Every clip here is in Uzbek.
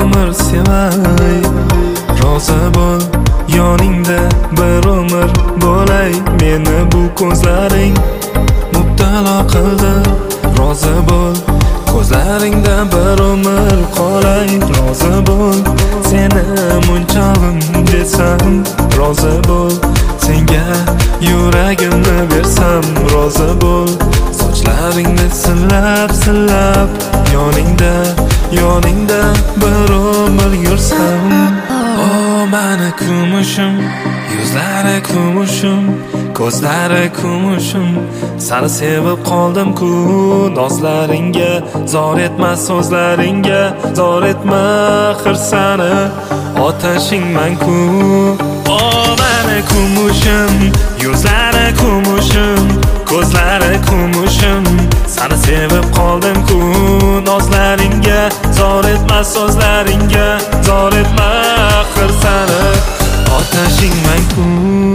umr sevay. Rozi bo'l yoningda bir umr bo'lay. Meni bu ko'zlaring mubtalo qildi. Rozi bo'l ko'zlaringda bir umr qolay. Rozi bo'l seni munchog'im desam. Rozi bo'l senga yuragimni bersam. Rozi bo'l sochlaringni silab yoningda bir umr yursam. O mani kumushim, yuzlari kumushim, ko'zlari kumushim. Seni sevib qoldim-ku, nozlaringga zor etma, so'zlaringga zor etma, xirsani otashingman-ku. O mani kumushim, yuzlari kumushim, ko'zlari kumushim. Seni sevib qoldim-ku, nozlaringga zor etma, so'zlaringga zor etma, xirsani otashingman-ku.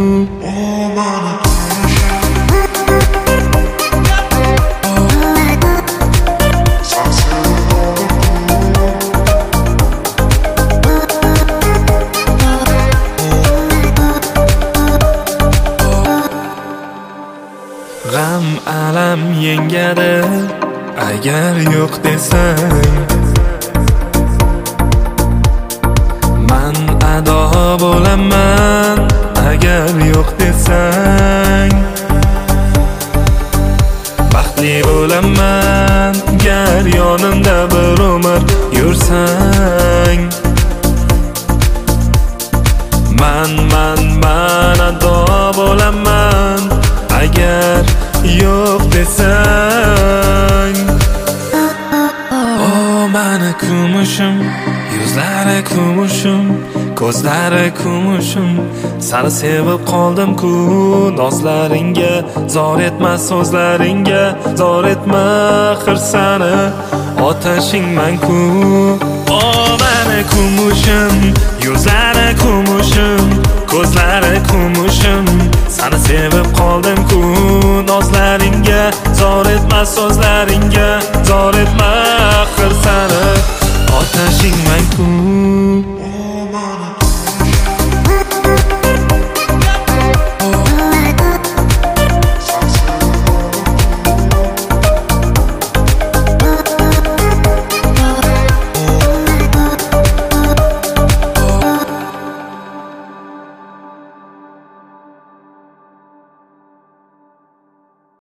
G'am alam yengadi agar yo'q desang. Man ado bo'laman agar yo'q desang. Baxtli bo'laman gar yonimda bir umr yursang. Man ado bo'laman agar yo'q desang. O mani kumushim, yuzlari kumushim, ko'zlari kumushim. Seni sevib qoldim-ku, nozlaringga zor etma, so'zlaringga zor etma, xirsani otashingman-ku. O mani kumushim, yuzlari kumushim, ko'zlari kumushim. Seni sevib qoldim-ku, nozlaringga zor etma, so'zlaringga zor etma, xirsani otashingman-ku.